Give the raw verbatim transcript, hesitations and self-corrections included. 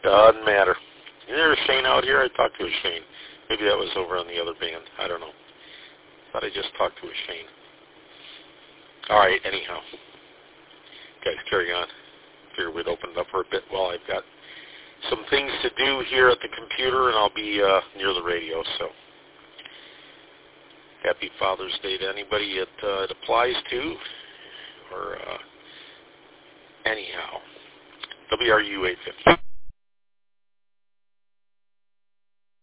Doesn't matter. Is there a Shane out here? I talked to a Shane. Maybe that was over on the other band. I don't know. Thought I just talked to a Shane. All right, anyhow. Guys, carry on. Figured we'd open it up for a bit while I've got some things to do here at the computer, and I'll be uh, near the radio, so. Happy Father's Day to anybody it, uh, it applies to. Or, uh, anyhow. W R U eight fifty.